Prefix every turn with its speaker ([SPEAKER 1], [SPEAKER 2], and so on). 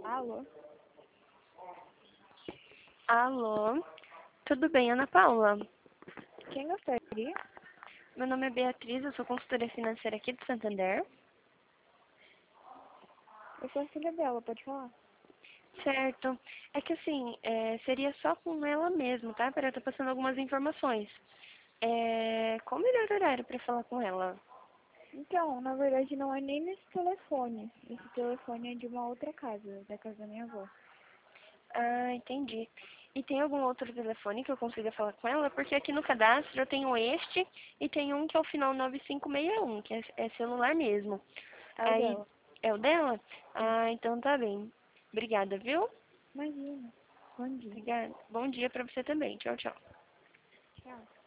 [SPEAKER 1] Alô?
[SPEAKER 2] Alô, tudo bem, Ana Paula?
[SPEAKER 1] Quem gostaria?
[SPEAKER 2] Meu nome é Beatriz, eu sou consultora financeira aqui do Santander.
[SPEAKER 1] Eu sou a filha dela, pode falar?
[SPEAKER 2] Certo. É que assim, seria só com ela mesmo, tá? Para eu estar passando algumas informações. Qual o melhor horário para falar com ela?
[SPEAKER 1] Então, na verdade não é nem nesse telefone. Esse telefone é de uma outra casa, da casa da minha avó.
[SPEAKER 2] Ah, entendi. E tem algum outro telefone que eu consiga falar com ela? Porque aqui no cadastro eu tenho este e tem um que é o final 9561, que é celular mesmo.
[SPEAKER 1] É o
[SPEAKER 2] Aí,
[SPEAKER 1] dela.
[SPEAKER 2] é o dela?
[SPEAKER 1] Sim.
[SPEAKER 2] Ah, então tá bem. Obrigada, viu?
[SPEAKER 1] Imagina. Bom dia.
[SPEAKER 2] Obrigada. Bom dia pra você também. Tchau, tchau.
[SPEAKER 1] Tchau.